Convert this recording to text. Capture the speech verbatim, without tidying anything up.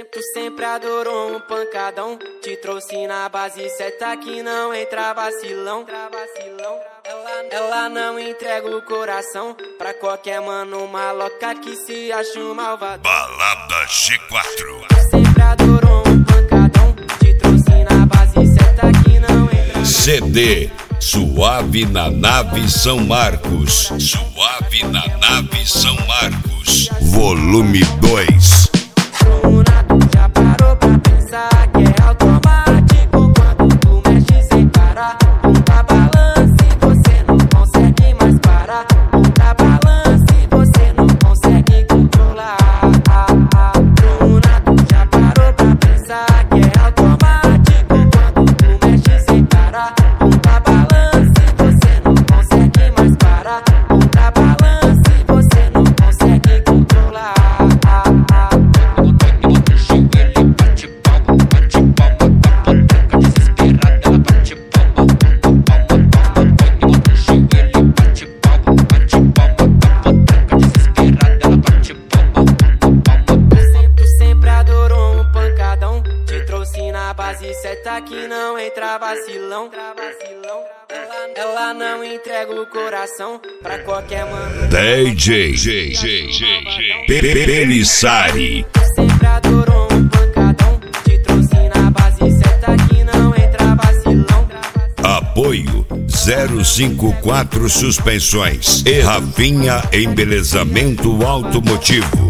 Tu sempre adorou um pancadão, te trouxe na base certa que não entra vacilão. Ela, ela não entrega o coração pra qualquer mano maloca que se acha um malvado. Balada G quatro. Tu sempre adorou um pancadão, te trouxe na base certa que não entra. C D Suave na Nave São Marcos. Suave na Nave São Marcos. Volume dois. Já parou pra pensar que é automático quando tu mexe sem parar? Bunda balança e você não consegue mais parar. Bunda balança e você não consegue controlar. Bruna, tu já parou pra pensar que é automático quando tu mexe sem parar? Bunda balança e você não consegue mais parar. Bunda balança e você não consegue controlar. Base certa que não entra vacilão. Ela, ela não entrega o coração pra qualquer mano. D J Pelissari. Sempre adorou um pancadão, te trouxe na base certa que não entra vacilão. Apoio zero cinco quatro Suspensões e Rafinha Embelezamento Automotivo.